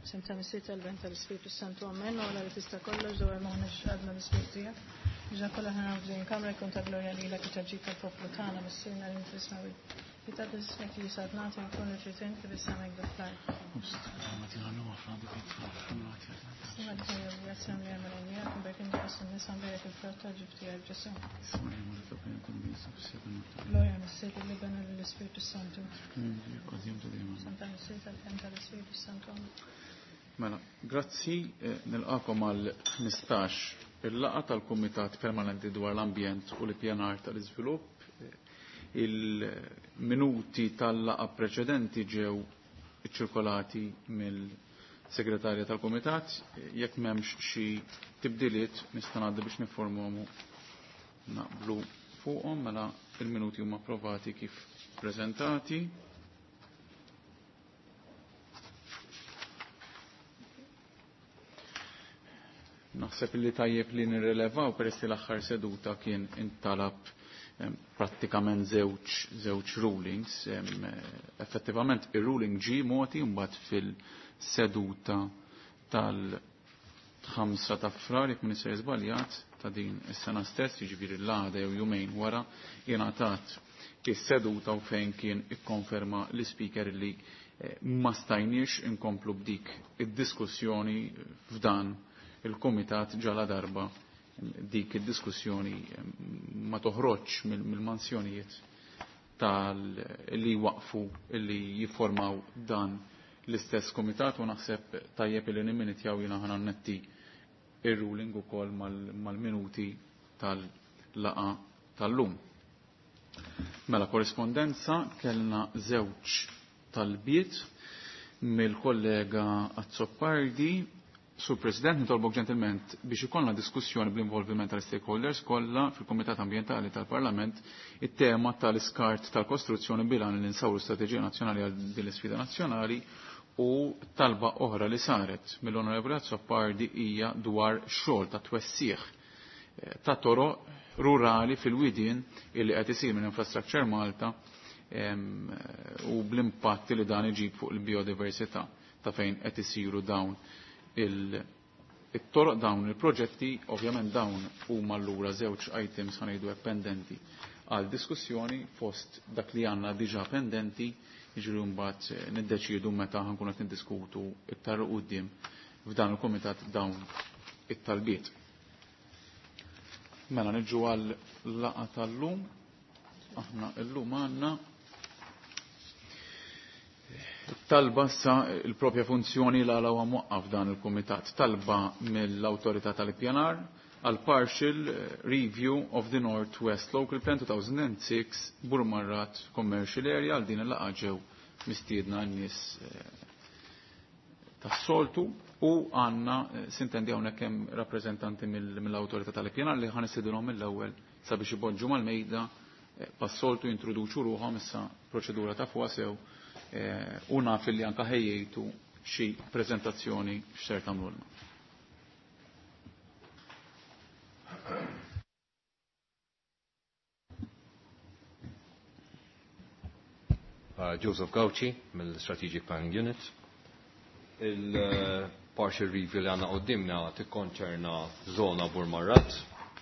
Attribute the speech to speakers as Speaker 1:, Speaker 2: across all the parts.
Speaker 1: Semta missiet għal-ben tal-Ispiritu Santu għammen, u għala tista kollox dwar maħnex għadna l-Ispiritu tijak. Ġa kolla ħana għavżin kamra jkun ta' glorja li l-għak ġaġġik tal-poplu tana, missirna l-intrisna bil. Jita d-ismek li sadnati nkun il-ġitin fil-istamek bil-flaj. Sima d-ħajja l-jazzam li għamalajnija, kun bekin d-qasum nisan bejek il-flotta ġibti għal-ġasum. Glorja missiet li bena l-Ispiritu Santu. Santa missiet għal-ben tal-Ispiritu Santu.
Speaker 2: Mela, grazzi, nilqakom għal 15 il-laqa tal-Kumitat Permanenti dwar l-Ambjent u l-Pjanar tal-Iżvilupp. Il-minuti tal-laqa preċedenti ġew iċċirkolati mill-Segretarja tal-Kumitat. Jekk m'hemmx xi tibdiliet nista' ngħaddi biex nifformuhom naqblu fuqhom, mela il-minuti huma approvati kif preżentati. Naħseb li tajjeb li nirrelevaw peress li l-aħħar seduta kien intalab prattikament żewġ rulings. Effettivament ir-ruling ġi moti mbagħad fil-seduta tal-5 ta' frar, jekk ma nisser żbaljat, ta' din is-sena stess, jiġifieri l-għada jew jumejn wara, ingħatat is-seduta u fejn kien ikkonferma l-Speaker li ma stajniex inkomplu b'dik id-diskussjoni f'dan il-Komitat ġala darba dik id-diskussjoni ma toħroġ mill-mansjonijiet li waqfu li jiformaw dan l-istess komitat u naħseb tajjeb li nimminitjaw jiena ħana netti ir-ruling ukoll mal-minuti tal-laqa tal-lum. Mela korrespondenza kellna żewġ talbiet mill-kollega Azzoppardi. Sur President, nitolbok ġentilment biex ikollna diskussjoni bl-involviment tal-stakeholders kollha fil-Kumitat Ambjentali tal-Parlament it-tema tal-iskart tal-kostruzzjoni bilan li nsawru strateġija nazzjonali għal din l-isfida nazzjonali u talba oħra li saret mill-Onorevoli Azzoppardi hija dwar xogħol ta' twessieħ ta' toroq rurali fil-widien illi qed isir minn Infrastructure Malta u bl-impatt li dan iġib fuq il-biodiversità ta' fejn qed isiru dawn il-toroq dawn il-proġetti. Ovvjament dawn huma allura żewġ items ħanejdu pendenti għal diskussjoni fost dak li għandna diġà pendenti, jiġri mbagħad niddeċiedu meta ħankun qed niddiskutu iktar quddiem f'dan il-kumitat dawn it-talbiet. Mela niġu għal laqa tal-lum. Aħna llum għandna talba sa il-propja funzjoni la huwa mwaqqaf dan il-Kumitat, talba mill-Awtorità tal-Ippjanar għal partial review of the North West Local Plan 2006 Burmarrat Commercial Area għal din il-laqa ġew mistiedna n-nies tas-soltu u għandna sintendi hawnhekk hemm rappreżentanti mill-Awtorità tal-Ippjanar li ħanisidilhom mill-ewwel sabiex ipoġġu mal-mejda pas-soltu jintroduċu ruħhom issa proċedura ta' fuqha sew u naf li anke ħejjejtu xi preżentazzjoni x'ser tagħmlulna.
Speaker 3: Joseph Gauci mill-Strategic Planning Unit. Il-partial review li għandna qudiemna tikkonċerna żona Burmarrat.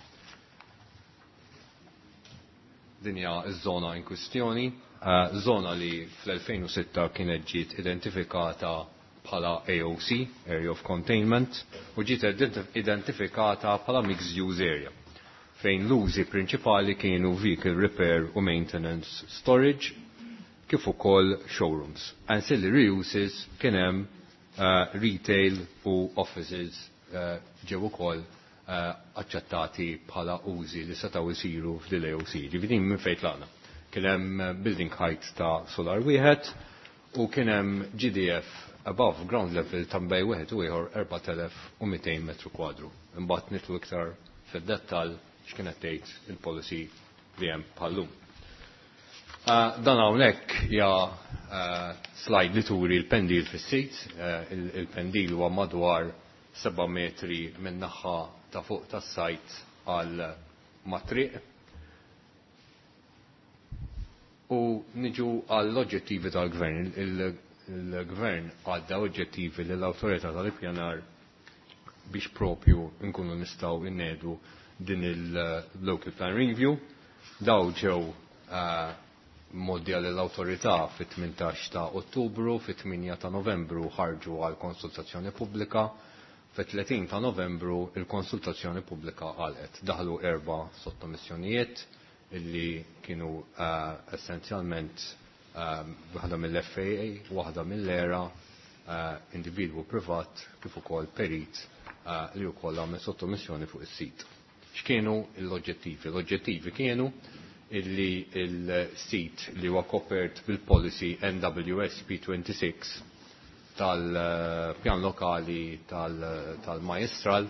Speaker 3: Dinja ż-żona in kwistjoni. Zona li fl-2006 kienet ġiet identifikata bħala AOC, Area of Containment, u ġiet identifikata bħala Mixed Use Area, fejn l-użi prinċipali kienu vehicle repair u maintenance storage, kif ukoll showrooms. Ancillary uses kien hemm retail u offices ġew ukoll aċċettati bħala użi li setgħu jsiru f'dil AOC. Ġifieri minn fejn tlaqna. Kien hemm building height ta' solar wieħed u kien hemm GDF above ground level ta' bej wieħed u ieħor 4200 metru kwadru. Imbagħad nitlu iktar fid-dettall x'kienet tgħid il-policy li hemm bħallum. Dan hawnhekk hija slide li turi l-pendil fis-sit. Il-pendil huwa madwar 7 metri minn naħa ta' fuq tas-sajt għal matriq. U niġu għall-oġġettivi tal-gvern. il-Gvern għadda oġġettivi l-Awtorità tal-Ippjanar biex propju nkunu nistgħu innedu din il-Local Plan Review. Daw ġew moddija l-Awtorità fit-18 ta' Ottubru, fit-8 ta' Novembru ħarġu għal konsultazzjoni pubblika, fit-30 ta' Novembru il-konsultazzjoni pubblika għalet. Daħlu 4 sottomissjonijiet illi kienu essenzjalment waħda mill-FAA, waħda mill-ERA, individwu privat kif ukoll perit li wkoll għamel sottomissjoni fuq is-sit. X'kienu l-oġġettivi? L-oġġettivi kienu illi il-sit li huwa kopert bil-policy NWSP 26 tal-pjan lokali tal-Majestral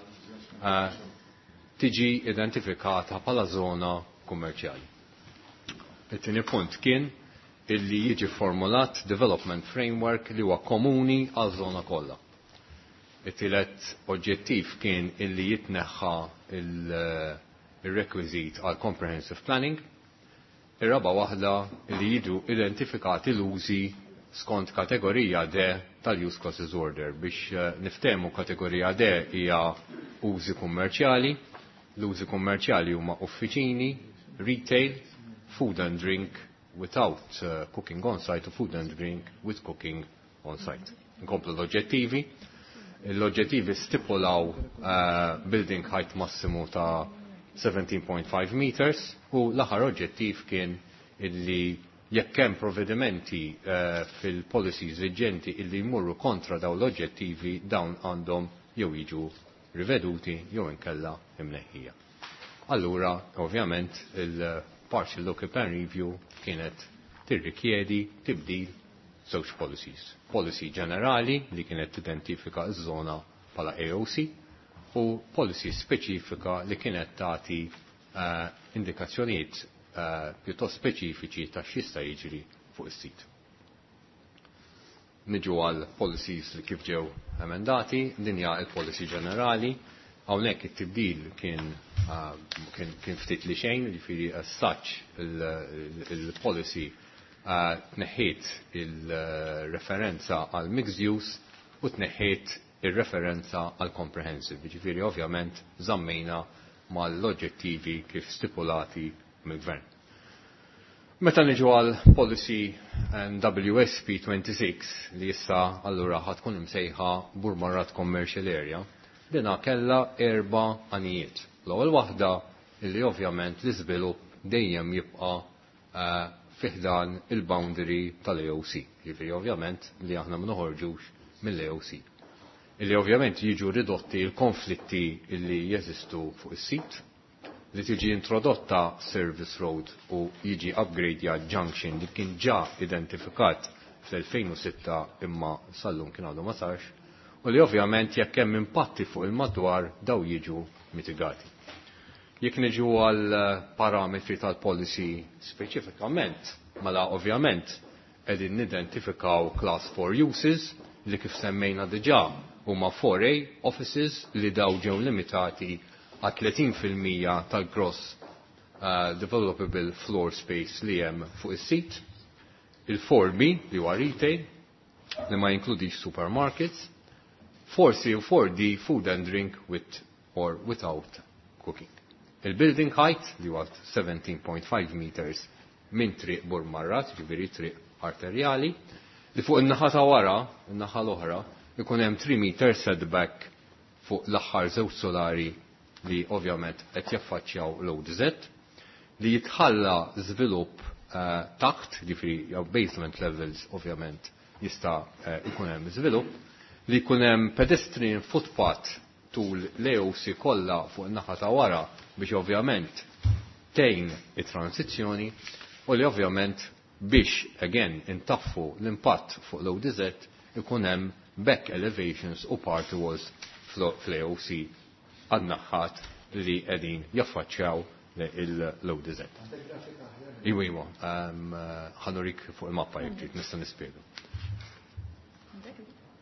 Speaker 3: tiġi identifikata bħala żona kummerċjali. Il-tieni punt kien illi jiġi formulat development framework li huwa komuni għal żona kollha. it-tielet oġġettiv kien illi jitneħħa il-requisit għal comprehensive planning. Ir-raba waħda li jiġu identifikati l-użi skont kategorija D tal-Use Classes Order. Biex niftehmu kategorija D hija użi kummerċjali. L-użi kummerċjali huma uffiċini, retail, food and drink without cooking on site u food and drink with cooking on site. Nkomplu l-oġġettivi. L-oġġettivi stipulaw building height massimu ta' 17.5 meters u l-aħħar oġġettiv kien illi jekk hemm provvedimenti fil-policies viġenti illi jmorru kontra dawn l-oġġettivi dawn għandhom jew jiġu riveduti jew inkella imneħħija. Allura, ovvjament, il-Partial Local Plan Review kienet tirrikjedi tibdil żewġ policies. Policy ġenerali li kienet identifika ż-żona bħala AOC u policy speċifika li kienet tagħti indikazzjonijiet pjuttost speċifiċi ta' x'jista' jiġri fuq is-sit. Niġu għal policies li kif ġew emendati, din hija l-policy ġenerali, hawnhekk it-tibdil kien ftit li xejn, jiġifieri as such il-policy tneħħiet il-referenza għal mixed use u tneħħiet il-referenza għal comprehensive. Jiġifieri ovvjament żammejna mal-oġġettivi kif stipulati mill-Gvern. Meta niġu għal policy WSP 26 li issa allura ħad tkun imsejħa Burmarrat Commercial Area, dina kellha 4 għanijiet. L-ewwel waħda illi ovvjament l-iżvilupp dejjem jibqa' fiħdan il-boundary tal-AOC. Jiġifieri ovvjament li aħna ma noħorġux mill-AOC. Illi ovvjament jiġu ridotti l-konflitti illi jeżistu fuq is-sit, li tiġi introdotta service road u jiġi upgradja junction li kien ġa identifikat fl-2006 imma sallum kien għadu ma sarx, u li ovvjament jekk hemm impatti fuq il-madwar daw jiġu mitigati. Jekk niġu għal parametri tal-policy speċifikament, mela ovvjament qegħdin nidentifikaw class 4 uses li kif semmejna diġà huma 4A offices li daw ġew limitati għal 30% tal-gross developable floor space li hemm fuq is-sit. Il-4B li huwa retail li ma jinkludix supermarkets. 4C u 4D food and drink with or without cooking. Il-building height li huwa 17.5 meters minn triq Burmarrat, ġifieri triq arterjali, li fuq in-naħa ta' wara, in-naħa l-oħra, ikun hemm 3 meter setback fuq l-aħħar żewġ solari li ovvjament qed jaffaċċjaw l-ODZ, li jitħalla żvilupp taħt, ġifieri basement levels ovvjament jista' jkun hemm żvilupp, li jkun hemm pedestrian footpath tul l-AOC kollha fuq in-naħa ta' wara biex ovvjament tgħin it-transizzjoni u li ovvjament biex again intaffu l-impatt fuq l-ODZ ikun hemm back elevations u party walls fl-AOC għad-naħħat li qegħdin jaffaċċjaw l-ODZ. Iwa, ħanurik fuq il-mappa jekk trid nista' nispjega.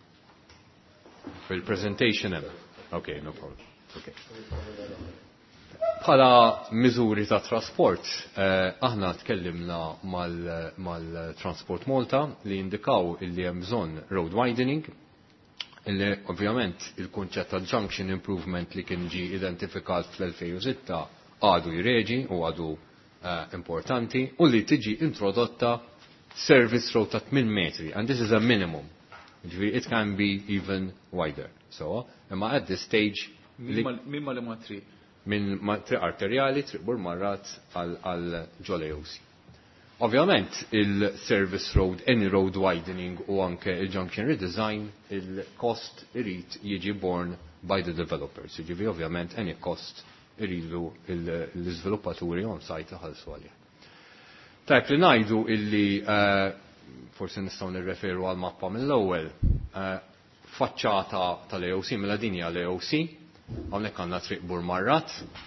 Speaker 3: Fil-presentation hemm. Okay, no problem. Okay. Bħala miżuri ta' trasport, aħna tkellimna mal-Transport Malta li indikaw illi hemm bżonn road widening, illi ovvjament il-kunċett ta' junction improvement li kien ġi identifikat fl-2006 għadu jreġi u għadu importanti u li tiġi introdotta service road ta' 8 metri, and this is a minimum. It can be even wider. So, imma at this stage
Speaker 2: Mimma li ma triq.
Speaker 3: Minn triq arterjali, triq burmarrat għal ġolejus. Ovvjament, il-service road, any road widening u anke il-junction redesign, il-cost irid jiġi borne by the developers. Jiġifieri ovvjament any cost iridu l-iżviluppaturi on-site ħalsu għalih. Tajb li ngħidu illi forsi nistgħu nirreferu għal mappa mill-ewwel, faċċata tal-AOC mela din hija l-AOC, hawnhekk għandna triq burmarrat.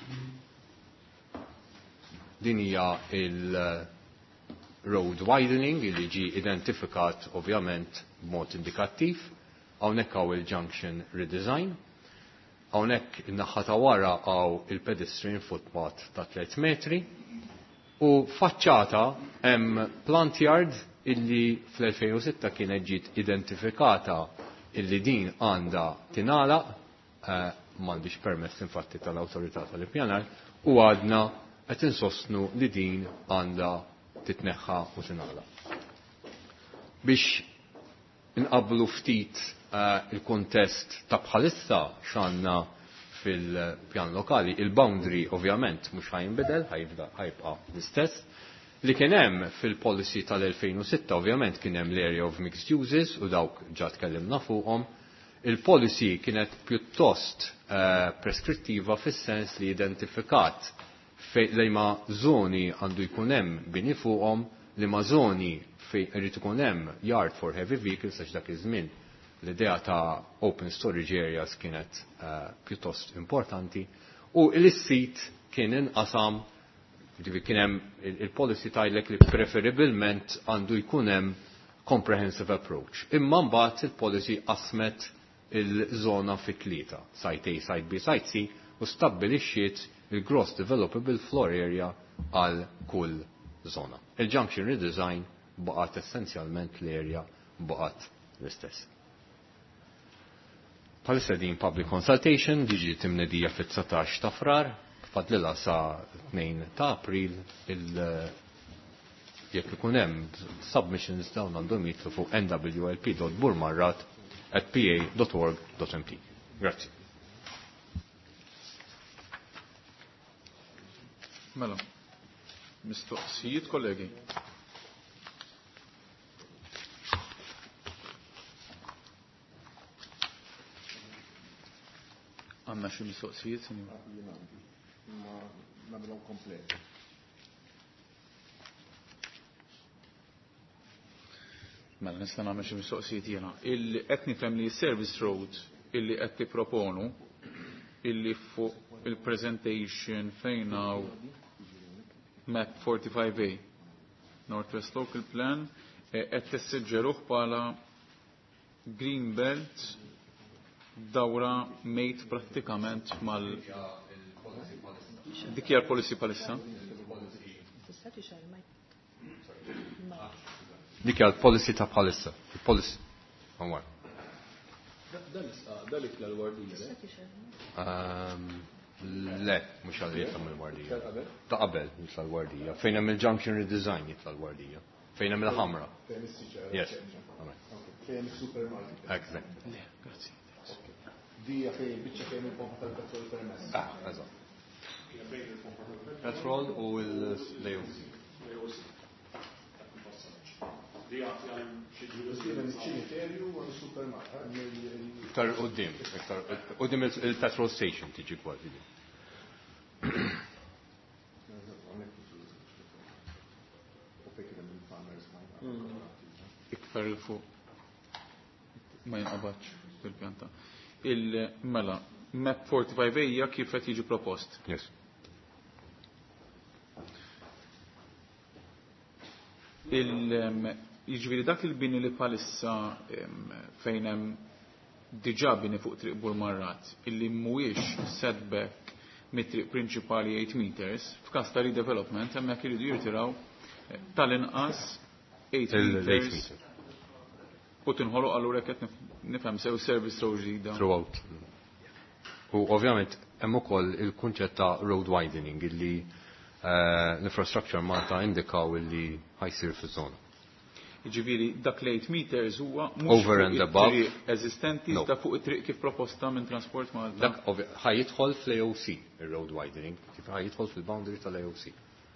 Speaker 3: Din hija il-road widening li ġi identifikat ovvjament b'mod indikattiv, hawnhekk hawn il-junction redesign, hawnhekk in-naħa ta' wara hawn il-pedestrian footpath ta' 3 metri u faċċata hemm plant yard illi fl-2006 kienet ġiet identifikata illi din għandha tingħalaq, m'għandix permess infatti tal-awtorità tal-ippjanar u għadna qed insostnu li din għandha titneħħa u tingħalaq. Biex inqabblu ftit il-kuntest ta' bħalissa x'għandna fil-pjan lokali, il-boundary ovvjament mhux ħajinbidel, ħajbqa' l-istess. Li kien hemm fil-policy tal-2006 ovvjament kien hemm l-area of mixed uses u dawk ġa tkellimna fuqhom. Il-policy kienet pjuttost preskrittiva fis-sens li identifikat li ma żoni għandu jkun hemm bini fuqhom, li ma żoni fejn irid ikun hemm yard for heavy vehicles għax dak iż-żmien l-idea ta' open storage areas kienet pjuttost importanti u l-sit kien inqasam kien hemm il-policy tajlek li preferibilment għandu jkun hemm comprehensive approach. Imma mbagħad il-policy qasmet il-żona fi tlieta, site A, site B, site C, u stabbilixxiet il-gross developable floor area għal kull żona. Il-junction redesign baqgħet essenzjalment l-area baqgħet l-istess. Bħalissa din public consultation diġi timnedija fit-19 ta' frar, fadlilha sa 2 ta' April jekk ikun hemm submissions dawn għandhom jitlu fuq nwlp.burmarrat@pa.org.mp. Grazzi.
Speaker 2: Mela, mistoqsijiet kollegi. Għandna xi mistoqsijiet, sinjur?
Speaker 4: nagħmlu komplet.
Speaker 2: Mela nista' nagħmel xi mistoqsijiet jiena. Qed nifhem li service road illi qed tipproponu illi fuq il-presentation fejn hawn map 45A Northwest Local Plan qed tissiġġeruh bħala Green Belt dawra mejt prattikament mal dik hija l-policy palissa.
Speaker 3: Dik hija l-policy ta' palissa. Il-policy. Għanwar.
Speaker 2: Dalik l-wardija.
Speaker 3: Le, mhux għal jitlam il-wardija. Ta' qabel jitla l-wardija. Fejn hemm il-junction redesign jitla l-wardija. Fejn hemm il-ħamra. Yes.
Speaker 4: Fejn il-supermarket.
Speaker 3: Exactly.
Speaker 2: Grazie.
Speaker 4: Dija fejn biċċa fejn il-pompa tal-petrol permess.
Speaker 3: Eżatt. Petrol u l-lejus. Iktar qudiem il-petrol station tiġi kważi.
Speaker 2: Iktar il-fuq ma jinqabadx fil-pjanta. Il-mela, map 45 hija kif qed jiġi propost.
Speaker 3: Yes.
Speaker 2: Jiġifieri dak il-bini li palissa fejn hemm diġà bini fuq triq Burmarrat illi mhuwiex setback mit-triq prinċipali 8 meters, f'każ ta' redevelopment hemmhekk iridu jirtiraw tal-inqas 8 meters u tinħoloq allura qed nifhem sew service road ġdida.
Speaker 3: Throughout. U ovvjament hemm ukoll il-kunċett ta' road widening illi l-infrastructure Malta indikaw illi ħajsir fiż-żona.
Speaker 2: Jiġifieri dak l-8 meters huwa
Speaker 3: Over and above.
Speaker 2: eżistenti
Speaker 3: No.
Speaker 2: ta' fuq it-triq kif proposta minn Transport Malta.
Speaker 3: Dak ħajjidħol fl-AOC, il-road widening, kif ħajjidħol fil-boundary tal-AOC.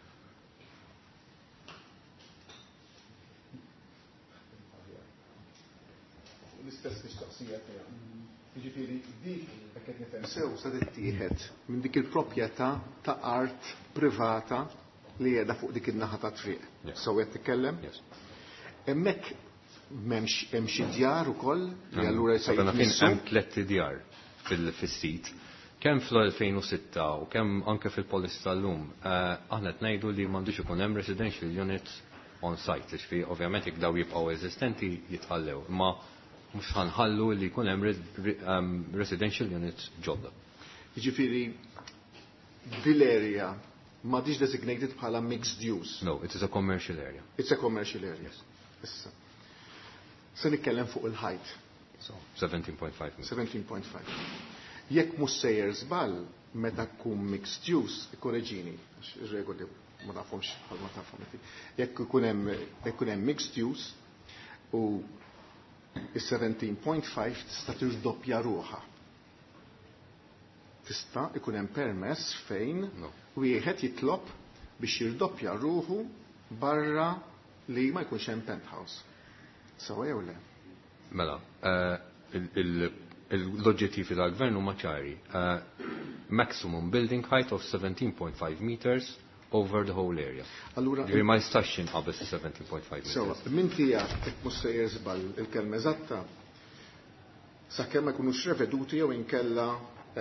Speaker 4: L-istess mistoqsija tiegħek. Jiġifieri dik hekk qed nifhem sew se tittieħed minn dik il-proprjetà ta' art privata li qiegħda fuq dik in-naħa ta' triq.
Speaker 3: Yes.
Speaker 4: Sew qed titkellem?
Speaker 3: Yes.
Speaker 4: Hemmhekk hemm xi djar ukoll li allura se
Speaker 3: Sabena kien
Speaker 4: jitmissu.
Speaker 3: hemm 3 djar fil-sit. Kemm fl-2006 u kemm anke fil-policy tal-lum, aħna qed ngħidu li m'għandux ikun hemm residential units on site, ixfi ovvjament jekk daw jibqgħu eżistenti jitħallew, imma mhux ħanħallu li jkun hemm residential units ġodda.
Speaker 4: Jiġifieri dil-area m'għadix designated bħala mixed use.
Speaker 3: No, it is a commercial area.
Speaker 4: It's a commercial area. Issa. Se nitkellem fuq il-ħajt.
Speaker 3: So 17.5 meters.
Speaker 4: 17.5. Jekk mhux sejjer żball meta tkun mixed use, ikkoreġini, għax ir-regoli ma nafhomx bħal ma tafhom inti. Jekk ikun hemm mixed use u is-17.5 tista' tirdoppja ruħha. Tista' ikun hemm permess fejn wieħed jitlob biex jirdoppja ruħu barra li ma jkunx hemm penthouse. Sawa jew le?
Speaker 3: Mela, l-oġġettivi tal-gvern huma ċari. Maximum building height of 17.5 meters over the whole area.
Speaker 4: Allura
Speaker 3: Ġifieri ma jistax jinqabes 17.5 meters.
Speaker 4: sewa, min tiegħek jekk mhux se jeżbal il-kelma eżatta sakemm ma jkunux reveduti jew inkella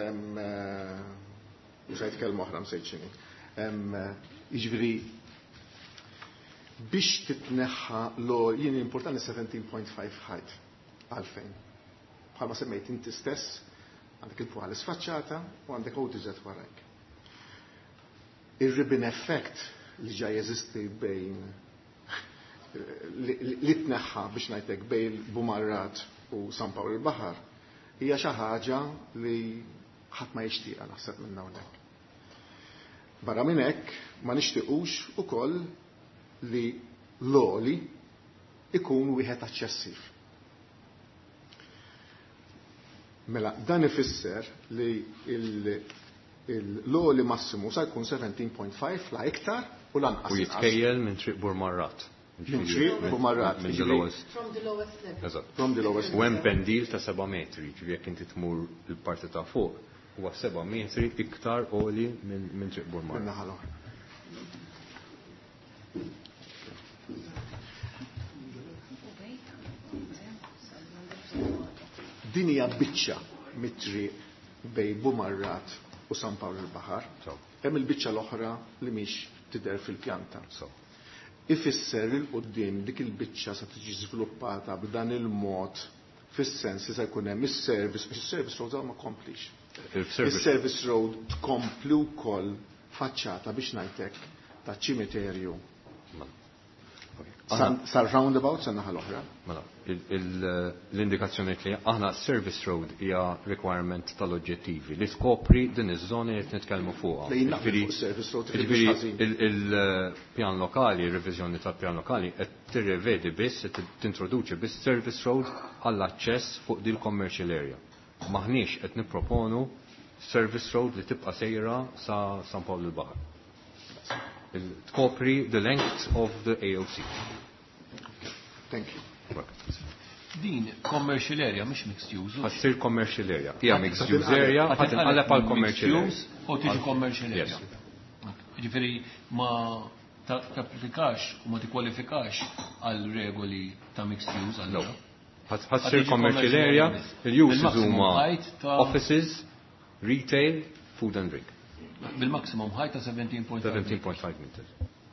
Speaker 4: mhux ngħid kelma oħra msejt x'inhi. Jiġifieri biex titneħħa jien importanti 17.5 height għalfejn. Bħalma semmejt inti stess għandek il-puħal isfaċċata u għandek awtiżet warajk. Ir-ribbon effect li ġaj jeżisti bejn li tneħħa biex ngħidlek bejn Bumarrat u San Pawl il-Baħar hija xi ħaġa li ħadd ma jixtieqha naħseb minn hawnhekk. Barra minn hekk ma nixtiequx ukoll li l-oli ikun wieħed aċċessiv. Mela, dan ifisser li l-oli massimu sa jkun 17.5 la iktar u lanqas.
Speaker 3: U jitkejjel minn triq Bumarrat.
Speaker 4: Minn triq Bumarrat.
Speaker 3: From the lowest
Speaker 5: level.
Speaker 3: Eżatt.
Speaker 4: From the lowest
Speaker 3: U hemm pendil ta' 7 metri, ġifieri jekk inti tmur il-parti ta' fuq, huwa 7 metri iktar għoli minn triq Bumarrat.
Speaker 4: Minnaħa l-oħra. Din hija biċċa mit-triq bejn Bumarrat u San Pawl il-Baħar. Hemm il-biċċa l-oħra li mhix tidher fil-pjanta. Ifisser il-qudiem dik il-biċċa se tiġi żviluppata b'dan il-mod fis-sens li se jkun hemm is-service biex is-service road ma komplix. Is-service road tkompli wkoll faċċata biex ngħidlek ta' ċimiterju. Sar roundabout sa naħa l-oħra.
Speaker 3: Mela, l-indikazzjoni li aħna service road hija requirement tal-oġġettivi li tkopri din iż-żoni li qed nitkellmu fuqha. Il-pjan lokali, ir-reviżjoni tal-pjan lokali qed tirrevedi biss, qed tintroduċi biss service road għall-aċċess fuq din commercial area. Maħniex qed nipproponu service road li tibqa' sejra sa San Pawl il-Baħar. Tkopri the length of the AOC.
Speaker 4: Thank you.
Speaker 6: Din commercial area mhux mixed use.
Speaker 3: Ħassir commercial area. Hija mixed use area, ħatinqaleb għal commercial area.
Speaker 6: U tiġi commercial area. Ġifieri ma tapplikax u ma tikkwalifikax għal regoli ta' mixed use allura.
Speaker 3: Ħassir commercial area, il-uses huma offices, retail, food and drink.
Speaker 6: Bil-maximum height ta' 17.5
Speaker 3: meters.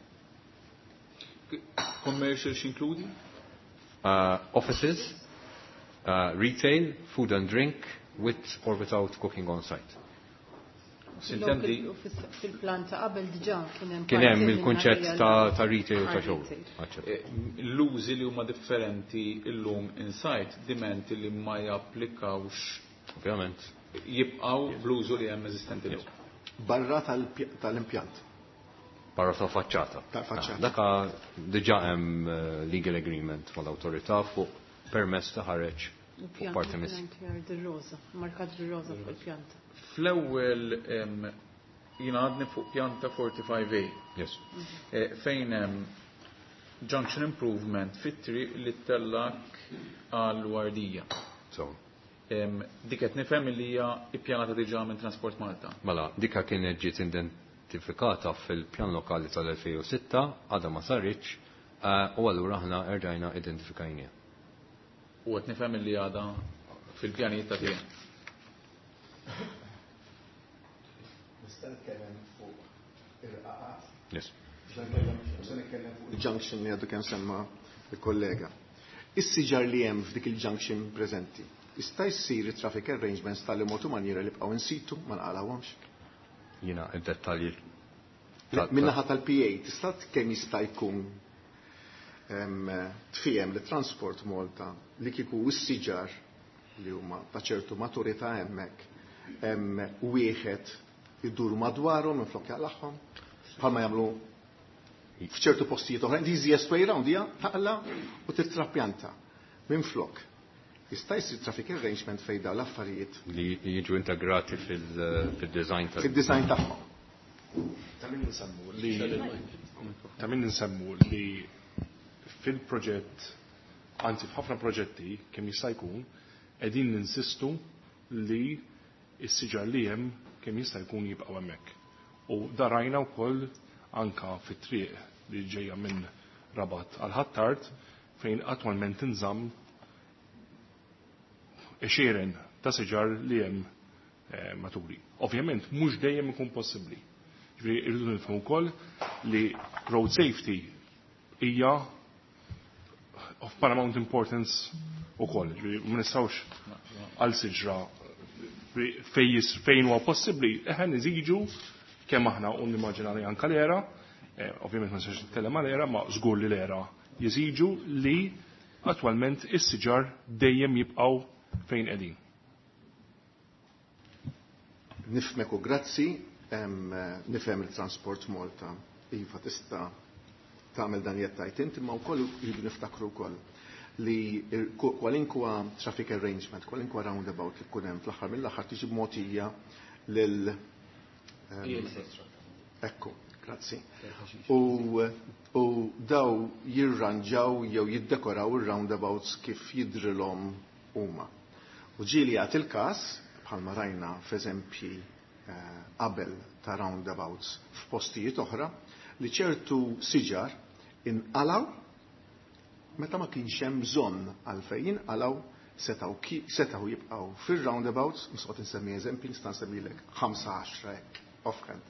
Speaker 2: Commercial x'inkludi?
Speaker 3: Offices, retail, food and drink, with or without cooking on site.
Speaker 1: Fil-planta qabel diġà
Speaker 3: kien hemm il-kunċett ta' retail ta' xogħol.
Speaker 2: L-użi li huma differenti illum inside dimenti li ma japplikawx
Speaker 3: ovvjament
Speaker 2: jibqgħu bl-użu li hemm eżistenti lum.
Speaker 4: Barra tal-impjant.
Speaker 3: Barra tal-faċċata.
Speaker 4: Tal-faċċata.
Speaker 3: Daka diġà hemm legal agreement mal-awtorità fuq permess ta' ħareġ fuq parti mis.
Speaker 1: Markat rosa fuq il-pjanta.
Speaker 2: Fl-ewwel jiena għadni fuq pjanta 45A.
Speaker 3: Yes.
Speaker 2: Fejn hemm junction improvement fit-triq li tellak għal-wardija.
Speaker 3: So.
Speaker 2: Dik qed nifhem li hija ppjanata diġà minn Transport Malta.
Speaker 3: Mela, dikha kienet ġiet identifikata fil-pjan lokali tal-2006 għadha ma saritx u allura aħna erġajna identifikajniha.
Speaker 2: U qed nifhem li għadha fil-pjanijiet ta' tiegħek.
Speaker 4: Nista' nitkellem fuq ir-qaqat.
Speaker 3: Yes.
Speaker 4: Nista' nitkellem fuq il-junction li għadu kemm semma il-kollega. Is-siġar li hemm f'dik il-junction preżenti. Jista' jsir traffic arrangements tal-imotu maniera li bqgħu insitu ma nqalawhomx.
Speaker 3: Jiena id-dettalji
Speaker 4: min-naħa tal-PA tista' kemm jista' jkun tfiem li Transport Malta li kieku s-siġar li huma ta' ċertu maturità hemmhekk wieħed idur madwarhom minflok jaqlaħħom bħalma jagħmlu f'ċertu postijiet oħrajn. The easiest way round hija taqla u titrappjanta minflok. Jista' jsir traffic arrangement fejn dawn l-affarijiet
Speaker 3: li jiġu integrati fil-design
Speaker 4: tagħhom.
Speaker 5: Ta' min nsemmu li fil-proġett, anzi f'ħafna proġetti kemm jista' jkun qegħdin ninsistu li s-siġar li hemm kemm jista' jkun jibqgħu hemmhekk. U darajna wkoll anka fit-triq li ġejja minn Rabat għal Ħattart fejn attwalment inżamm xieren ta' siġar li hemm maturi. Ovvjament mhux dejjem ikun possibbli. Ġifieri irridu nifhmu wkoll li road safety hija of paramount importance ukoll. Ġifieri ma nistgħux għal siġra fejn huwa possibbli eħen iżiġu kemm aħna u nimmaġinali anke l-era, ovvjament ma nistax nitkellem għal era, ma żgur li l-era jeżiġu li attwalment is-siġar dejjem jibqgħu fejn qegħdin.
Speaker 4: Nifhmek u grazzi, nifhem il-Transport Malta iva tista' tagħmel dan jettajt inti ma wkoll jridu niftakru wkoll li kwalinkwa traffic arrangement, kwalinkwa roundabout li tkun hemm fl-aħħar mill-aħħar tiġi b'mogħtija lil ekku, grazzi. U daw jirranġaw jew jiddekoraw ir-roundabouts kif jidrilhom huma. U ġieli għat il-każ bħalma rajna f'eżempji qabel ta' roundabouts f'postijiet oħra li ċertu siġar inqalaw meta ma kienx hemm bżonn għalfejn jinqalaw setgħu jibqgħu fir-roundabouts, nisqgħod insemmi eżempji nista' nsemmilek 5-10 hekk offhand.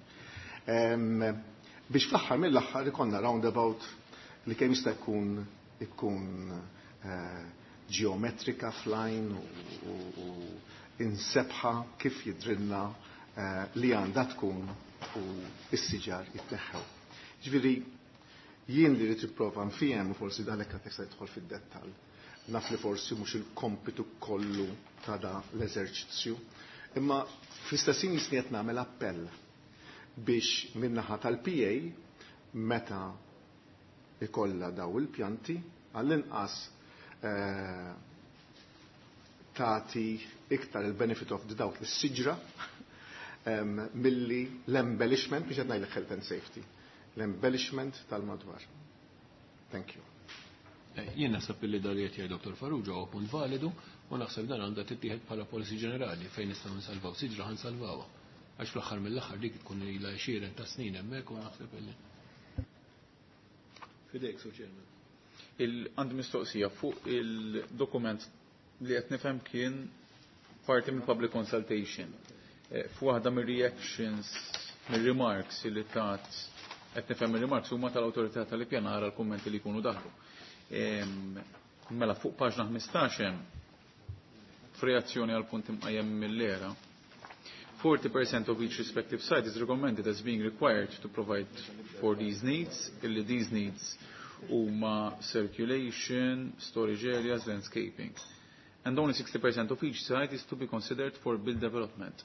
Speaker 4: Biex fl-aħħar mill-aħħar ikollna roundabout li kemm jista' jkun ġeometrika f'lajn u insebħa kif jidrilna li għandha tkun u s-siġar jitneħħew. Ġifieri jien li rid tipprova nfiem u forsi dalek qed tista' jidħol fid-dettall. Naf li forsi mhux il-kompitu kollu ta' da l-eżerċizzju, imma fl-istessin jisni qed nagħmel appell biex min-naħa tal-PA meta ikollha daw il-pjanti għall-inqas tagħti iktar il-benefit of the doubt lis-siġra milli l-embellishment biex qed ngħidlek health and safety. L-embellishment tal-madwar. Thank you.
Speaker 6: Jien naħseb li dan li qed jgħid Dr. Farrugia huwa punt validu u naħseb dan għandha tittieħed bħala policy ġenerali fejn nistgħu nsalvaw siġra ħansalvawha. Għax fl-aħħar mill-aħħar dik tkun ilha 20 ta' snin hemmhekk u naħseb illi. Fidejk, Sur Chairman.
Speaker 2: Għandi mistoqsija fuq il-dokument li qed nifhem kien parti mill public consultation. Fuq waħda mir-reactions, mir-remarks li tat qed nifhem ir-remarks huma tal-awtorità tal-ippjanar għal kummenti li jkunu daħlu. Mela fuq paġna 15 f'reazzjoni għal punt imqajjem mill-era 40% of each respective site is recommended as being required to provide for these needs. These needs huma circulation, storage areas, landscaping. And only 60% of each site is to be considered for build development.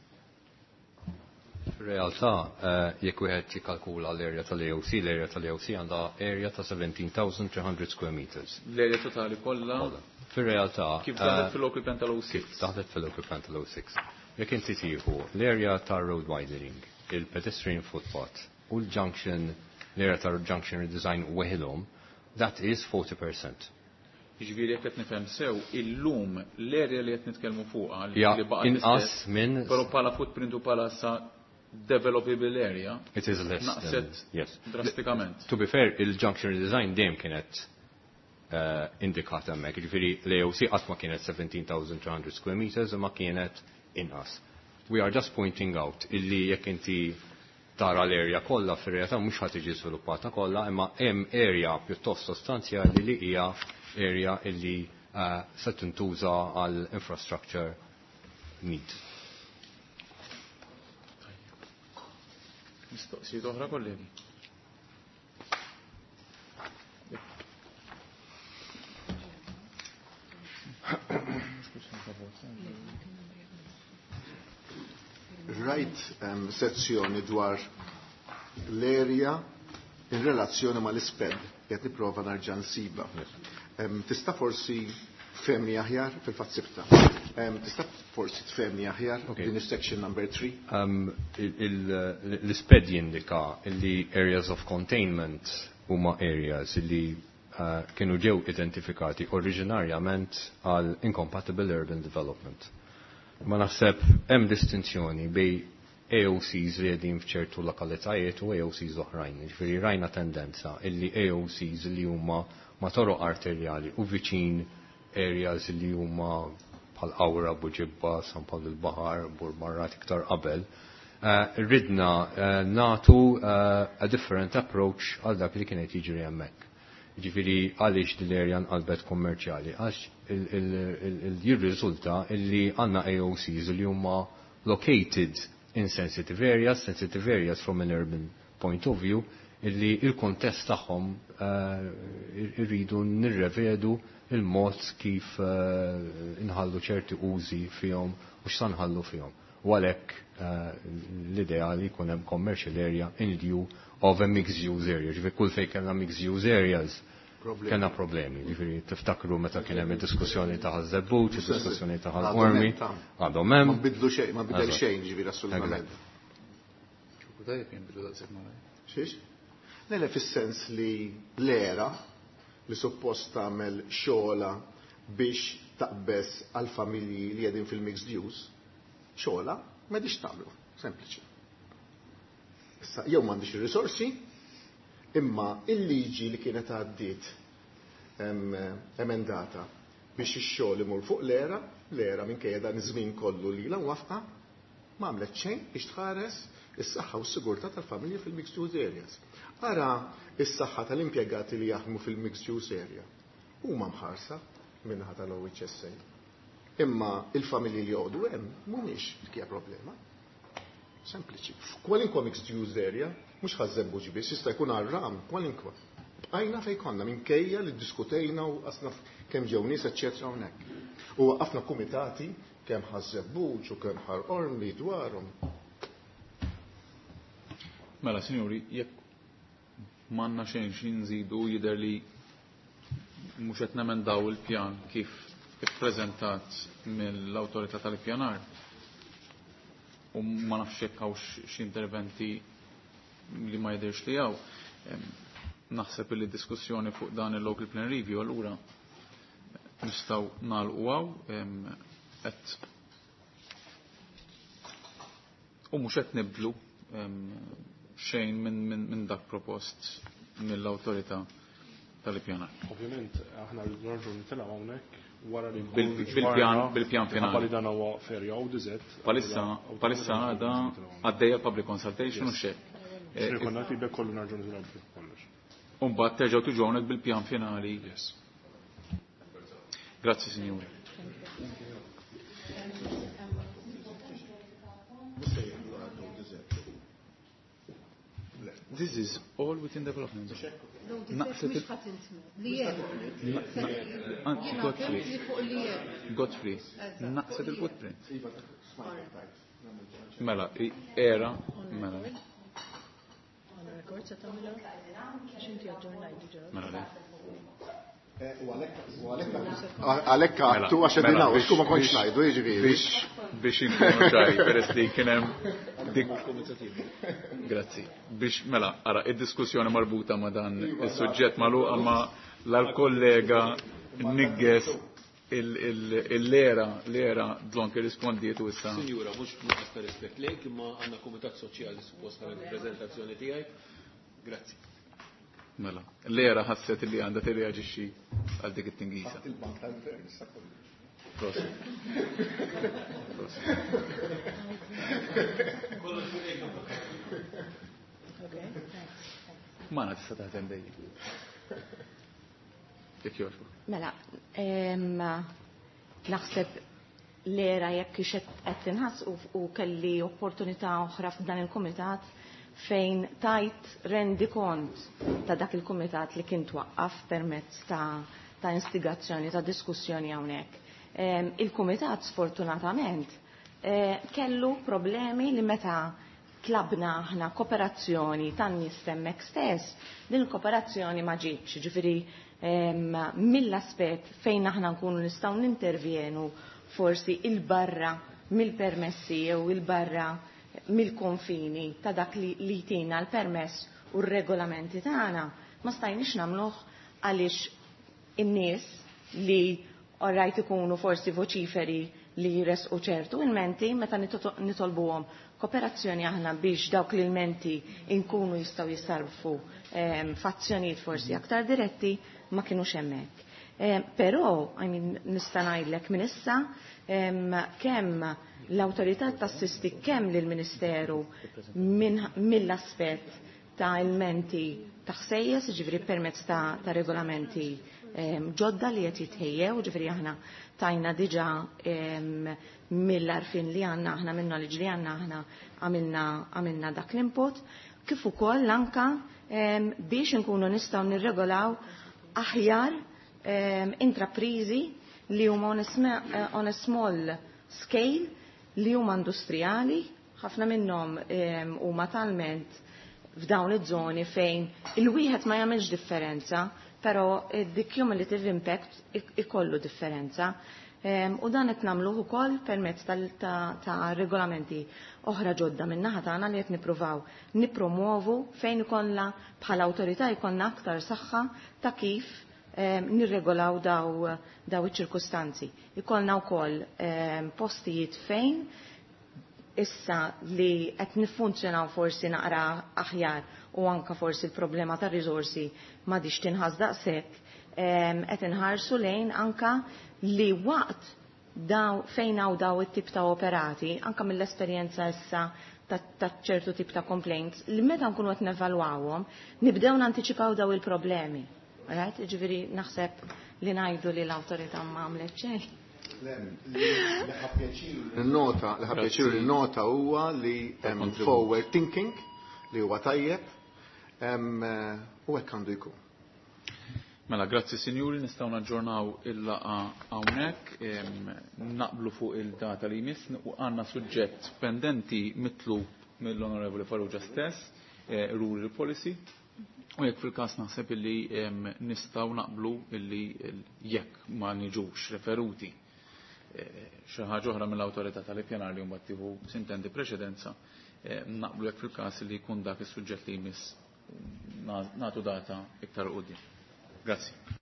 Speaker 3: Realtà, jekk wieħed jikkalkula l-area tal-AOC, l-area tal-AOC għandha area ta' 17,300 square meters.
Speaker 2: L-area totali kollha.
Speaker 3: Fir-realtà
Speaker 2: kif daħlet fil-local plan tal-06.
Speaker 3: Kif daħlet fil-local plan tal-06. Jekk inti tieħu l-area tar-road widening, il-pedestrian footpath u l-junction, l-area tar-junction redesign weħilhom, that is 40%.
Speaker 2: Jiġifieri jekk qed nifhem sew, illum l-area li qed nitkellmu fuqha li baqa'
Speaker 3: inqas minn
Speaker 2: però bħala footprint u bħala sa developable area.
Speaker 3: It is less.
Speaker 2: Naqset drastikament.
Speaker 3: To be fair, il-junction redesign dejjem kienet indikata hemmhekk. Jiġifieri l-AOC qatt ma kienet 17,300 square meters imma kienet inqas. We are just pointing out illi jekk inti tara l-area kollha fir-realtà mhux ħadd tiġi żviluppata kollha, imma hemm area pjuttost sostanzjali li hija area illi se tintuża għal infrastructure need.
Speaker 2: Mistoqsijiet oħra kollegi.
Speaker 4: Rajt sezzjoni dwar l-area in relazzjoni ma l-isped qed nipprova narġa' nsiba. Tista' forsi tfehmni aħjar fil-fatt sibta. Tista' forsi tfehmni aħjar din is-section number 3?
Speaker 3: L-isped jindika li areas of containment huma areas li kienu ġew identifikati oriġinarjament għal incompatible urban development. Ma naħseb hemm distinzjoni bej AOCs li qegħdin f'ċertu lokalitajiet u AOCs oħrajn. Ġifieri rajna tendenza illi AOCs li huma ma toroq arterjali u viċin areas li huma bħal Awra, Buġibba, San Pawl il-Baħar, Burmarrat iktar qabel, ridna natu a different approach għal dak li kienet jiġri hemmhekk. Ġifieri għaliex din l-area nqalbet kommerċjali, għax jirriżulta illi għandna AOCs li huma located in sensitive areas from an urban point of view, illi il-kontest tagħhom irridu nirrevedu il-mod kif inħallu ċerti użi fihom u x'sanħallu fihom. U għalhekk l-idea li jkun hemm commercial area in lieu of a mixed use area. Ġifieri kull fejn kellna mixed use areas kellna problemi. Ġifieri tiftakru meta kien hemm id-diskussjoni ta' Ħażebbuġ, id-diskussjoni ta' Ħalqormi, għadhom hemm.
Speaker 4: Ma bidlu xejn, ma bidel xejn ġifieri assolutament. Xiex? Nele fis-sens li l-era li suppost tagħmel xogħla biex taqbes għal familji li qegħdin fil-mixed use, xogħla m'għedix tagħmlu, sempliċi. Issa jew m'għandix ir-risorsi, imma il-liġi li kienet għaddiet emendata biex ix-xogħol imur fuq l-era minkejja dan iż-żmien kollu li la wafqa m'għamlet xejn biex tħares is-saħħa u s-sigurtà tal-familja fil-mixed use areas. Ara is-saħħa tal-impjegati li jaħdmu fil-mixed use area huma mħarsa minnaħa tal-OHSA. Imma il-familji li jgħodu hemm mhumiex dik hija problema. Sempliċi. Kwalinkwa mixed use area mhux Ħażebbuġ biss jista' jkun Arram, kwalinkwa. Bqajna fejn konna minkejja li ddiskutejna u qasna kemm ġew nies eċċetra hawnhekk. U waqafna kumitati kemm Ħażebbuġ u kemm Ħalqormi dwarhom.
Speaker 2: Mela, sinjuri, jekk m'għandna xejn xi nżidu jidher li mhux qed nemendaw il-pjan kif ippreżentat mill-awtorità tal-ippjanar. U ma nafx hekk hawn x'interventi li ma jidhirx li hawn. Naħseb li diskussjoni fuq dan il-local plan review allura nistgħu nagħlqu hawn qed u mhux qed nibdlu xejn minn dak propost mill-awtorità tal-ippjanar.
Speaker 5: Ovvjament aħna rridu nitilgħu hawnhekk wara li
Speaker 2: bil-pjan finali.
Speaker 5: Ħalli dan huwa ferja u diżett.
Speaker 2: Palissa għadha għaddejja public consultation u xejn.
Speaker 5: Konna feedback kollu narġu nitilgħu kollox.
Speaker 2: U mbagħad terġgħu tiġu hawnhekk bil-pjan finali. Grazzi, Sinjuri. This is all within development. Godfrey, naqset il-footprint. Mela, era, mela. Mela,
Speaker 4: Għalekka għattu għaxedina u xku ma konċ najdu iġviri.
Speaker 2: Biex inkunu ċari, peress li kienem dik. Grazzi. Biex, mela, ara, id-diskussjoni marbuta ma dan il-sujġet malu għamma l-kollega nigges l-era dlonk rispondiet u issa.
Speaker 6: Sinjura, mux nuqqas rispett lejk, imma għanna komitat soċjali supposta l-prezentazzjoni tijaj. Grazzi.
Speaker 2: Mela, l-era ħasset li għanda t-reagġiċi għal dik it-tingisa. Ma tista' taħdem dejjem. Jekk jogħġbu.
Speaker 7: Mela, naħseb l-era jekk qed tinħass u kelli opportunità oħra f'dan il-kumitat fejn tajt rendi kont ta' dak il-kumitat li kien twaqqaf permezz ta' instigazzjoni, ta' diskussjoni hawnhekk. Il-kumitat sfortunatament kellu problemi li meta tlabna aħna kooperazzjoni tan-nies hemmhekk stess, din il-kooperazzjoni ma ġietx, ġifieri mill-aspett fejn aħna nkunu nistgħu nintervjenu forsi il-barra mill-permessi jew il-barra mill-konfini ta' dak li tina l-permess u r-regolamenti tagħna ma stajniex nagħmluh għaliex in-nies li orrajt ikunu forsi voċiferi li jresqu ċertu ilmenti meta nitolbuhom kooperazzjoni aħna biex dawk l-ilmenti inkunu jistgħu jisarfu f'azzjonijiet forsi aktar diretti ma kinux hemmhekk. Però nista' ngħidlek minn issa kemm l-awtorità tassisti kemm lill-Ministeru mill-aspett ta' ilmenti ta' ħsejjes, ġifieri permezz ta' regolamenti ġodda li qed jitħejjew, ġifieri aħna tajna diġà mill-arfin li għandna aħna min-knowledge li għandna aħna għamilna dak l-input, kif ukoll anke biex inkunu nistgħu nirregolaw aħjar intraprizi li huma on a small scale li huma industrijali, ħafna minnhom huma talment f'dawn iż-żoni fejn il-wieħed ma jagħmilx differenza, però the cumulative impact ikollu differenza. U dan qed nagħmluh ukoll permezz ta' regolamenti oħra ġodda min-naħa tagħna li qed nippruvaw nippromovu fejn ikollna bħala awtorità jkollna aktar saħħa ta' kif nirregolaw daw iċ-ċirkustanzi. Ikollna wkoll postijiet fejn issa li qed niffunzjonaw forsi naqra aħjar u anke forsi l-problema ta' riżorsi ma dix tinħass daqshekk qed inħarsu lejn anke li waqt fejn hawn daw it-tip ta' operati anke mill-esperjenza issa ta' ċertu tip ta' complaints li meta nkunu qed nevalwawhom nibdew nantiċipaw daw il-problemi. Right? Ġifieri naħseb li ngħidu li l-awtorità ma għamlet xejn.
Speaker 4: L-ħapjaċiru l-nota huwa li forward thinking li huwa tajjeb u hekk għandu jkun.
Speaker 2: Mela, grazzi sinjuri, nistgħu naġġornaw il-laqa hawnhekk, naqblu fuq il-data li jmiss u għandna suġġett pendenti mitlub mill-Onorevoli Farrugia stess, rural policy. U jekk fil-każ naħseb illi nistgħu naqblu illi jekk ma niġux referuti xi ħaġa oħra mill-awtorità tal-ippjanar li mbagħad tieħu sintendi preċedenza, naqblu jekk fil-każ li jkun dak is-suġġett li jmiss nagħtu data iktar quddiem. Grazzi.